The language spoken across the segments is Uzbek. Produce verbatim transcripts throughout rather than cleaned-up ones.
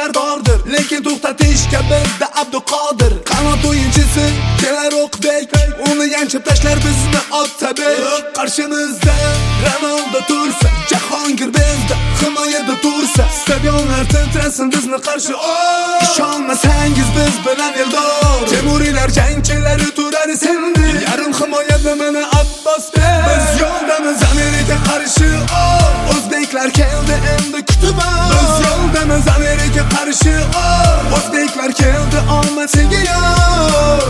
yo'llar dordir, lekin to'xtatishga bizda Abduqodir. Qanot o'yinchisi kelar o'qdek, uni yanchib tashlar bizni ottabek. Qarshimizda Ronaldo tursa, Jahongir bizda himoyada tursa, stadionlar titrasin bizni qarshi. Ishonmasangiz biz bilan Eldor, Temuriylar jangchilari turar sindi. Yarim himoyada mana Abbos. Biz yo'ldamiz Amerika qarshi. O'zbeklar keldi endi kutib. Biz yo'ldamiz Amerika qarshi. O'zbeklar keldi omad senga yor.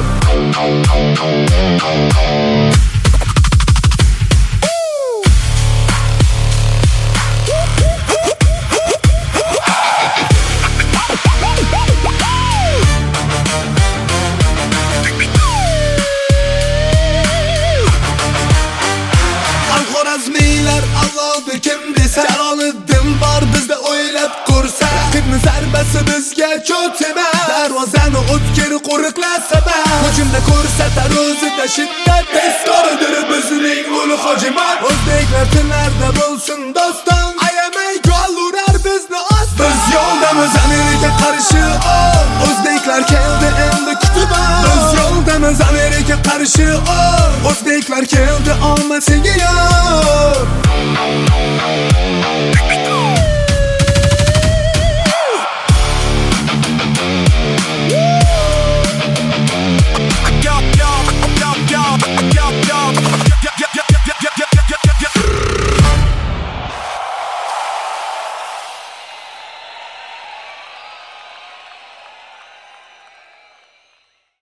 Xorazmiylar Allohni kim desa, Jaloliddin bor bizda o'ylab ko'rsa. Raqibni zarbasi bizga cho't emas, darvozani o'tkir qo'riqlasa bas. Hujumda ko'rsatar o'zida shiddat, tezkoridir bizning ul hojimat. O'zbeklar tillarda bo'lsin doston, ayamay gol urar bizni oston. Biz yo'ldamiz Amerika qarshi. O'zbeklar keldi endi kutib. Biz yo'ldamiz Amerika qarshi. O'zbeklar keldi omad senga yor.